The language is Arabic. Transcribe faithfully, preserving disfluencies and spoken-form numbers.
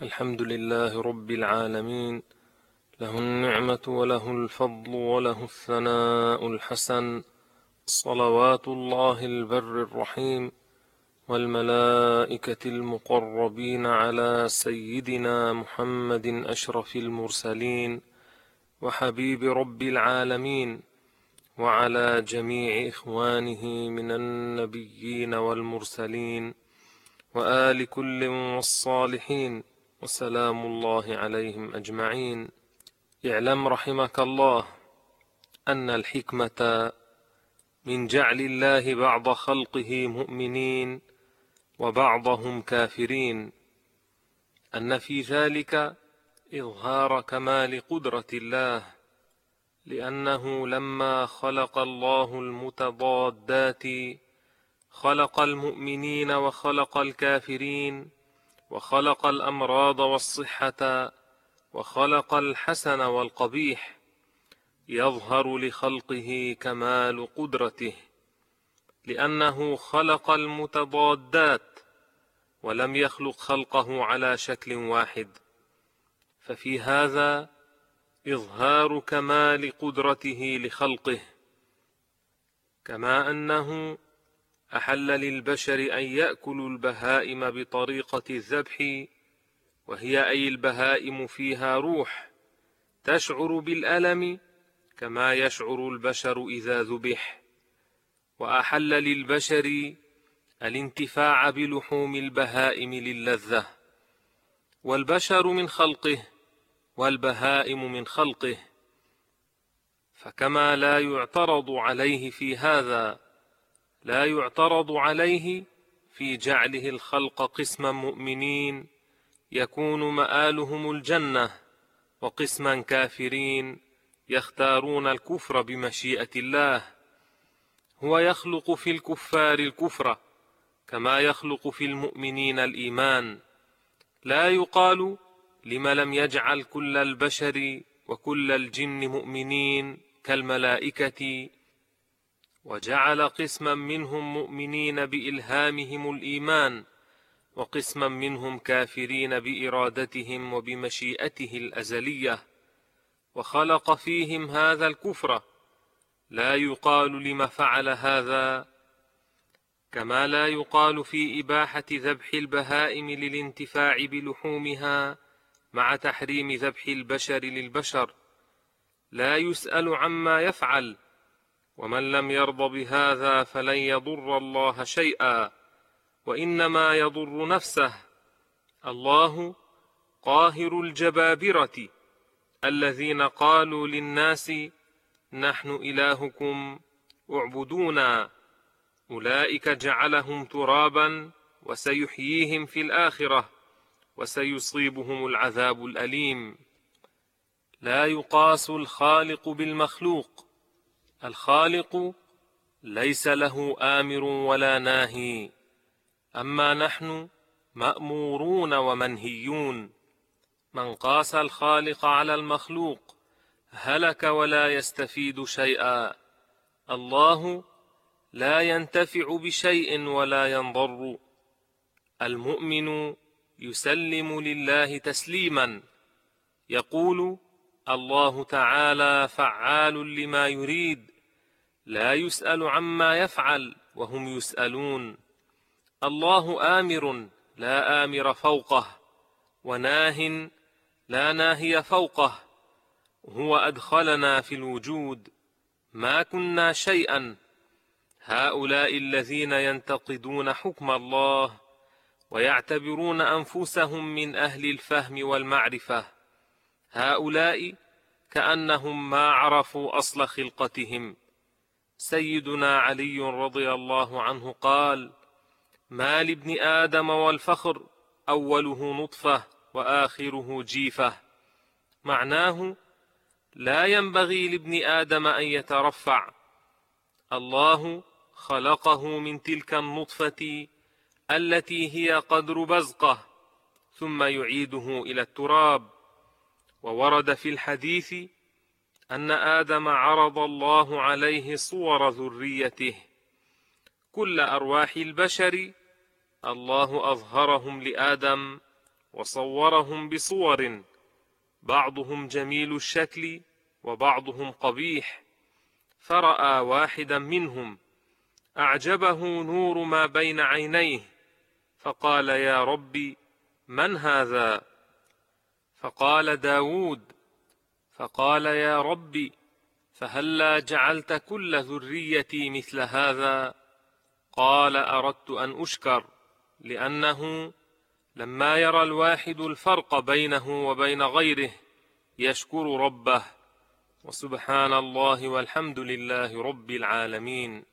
الحمد لله رب العالمين، له النعمة وله الفضل وله الثناء الحسن، صلوات الله البر الرحيم والملائكة المقربين على سيدنا محمد أشرف المرسلين وحبيب رب العالمين، وعلى جميع إخوانه من النبيين والمرسلين وآل كل والصالحين، وسلام الله عليهم أجمعين. اعلم رحمك الله أن الحكمة من جعل الله بعض خلقه مؤمنين وبعضهم كافرين، أن في ذلك إظهار كمال قدرة الله، لأنه لما خلق الله المتضادات خلق المؤمنين وخلق الكافرين، وخلق الأمراض والصحة، وخلق الحسن والقبيح، يظهر لخلقه كمال قدرته، لأنه خلق المتضادات ولم يخلق خلقه على شكل واحد، ففي هذا إظهار كمال قدرته لخلقه. كما أنه أحل للبشر أن يأكلوا البهائم بطريقة الذبح، وهي أي البهائم فيها روح تشعر بالألم كما يشعر البشر إذا ذبح، وأحل للبشر الانتفاع بلحوم البهائم للذة، والبشر من خلقه والبهائم من خلقه، فكما لا يعترض عليه في هذا لا يعترض عليه في جعله الخلق قسما مؤمنين يكون مآلهم الجنة، وقسما كافرين يختارون الكفر بمشيئة الله. هو يخلق في الكفار الكفر كما يخلق في المؤمنين الإيمان. لا يقال لم لم يجعل كل البشر وكل الجن مؤمنين كالملائكة، وجعل قسما منهم مؤمنين بإلهامهم الإيمان، وقسما منهم كافرين بإرادتهم وبمشيئته الأزلية، وخلق فيهم هذا الكفر. لا يقال لم فعل هذا، كما لا يقال في إباحة ذبح البهائم للانتفاع بلحومها مع تحريم ذبح البشر للبشر. لا يسأل عما يفعل، ومن لم يرض بهذا فلن يضر الله شيئا، وإنما يضر نفسه. الله قاهر الجبابرة الذين قالوا للناس نحن إلهكم اعبدونا، أولئك جعلهم ترابا وسيحييهم في الآخرة وسيصيبهم العذاب الأليم. لا يقاس الخالق بالمخلوق، الخالق ليس له آمر ولا ناهي، أما نحن مأمورون ومنهيون. من قاس الخالق على المخلوق هلك ولا يستفيد شيئا. الله لا ينتفع بشيء ولا ينضر. المؤمن يسلم لله تسليما، يقول الله تعالى فعال لما يريد، لا يسأل عما يفعل وهم يسألون. الله آمر لا آمر فوقه، وناه لا ناهي فوقه. هو أدخلنا في الوجود، ما كنا شيئا. هؤلاء الذين ينتقدون حكم الله ويعتبرون أنفسهم من أهل الفهم والمعرفة، هؤلاء كأنهم ما عرفوا أصل خلقتهم. سيدنا علي رضي الله عنه قال: ما لابن آدم والفخر أوله نطفة وآخره جيفة. معناه لا ينبغي لابن آدم أن يترفع. الله خلقه من تلك النطفة التي هي قدر بزقة، ثم يعيده إلى التراب. وورد في الحديث أن آدم عرض الله عليه صور ذريته. كل أرواح البشر الله أظهرهم لآدم وصورهم بصور بعضهم جميل الشكل وبعضهم قبيح، فرأى واحدا منهم أعجبه نور ما بين عينيه، فقال: يا ربي، من هذا؟ فقال: داود. فقال: يا ربي، فهلا جعلت كل ذريتي مثل هذا؟ قال: أردت أن أشكر، لأنه لما يرى الواحد الفرق بينه وبين غيره يشكر ربه. وسبحان الله والحمد لله رب العالمين.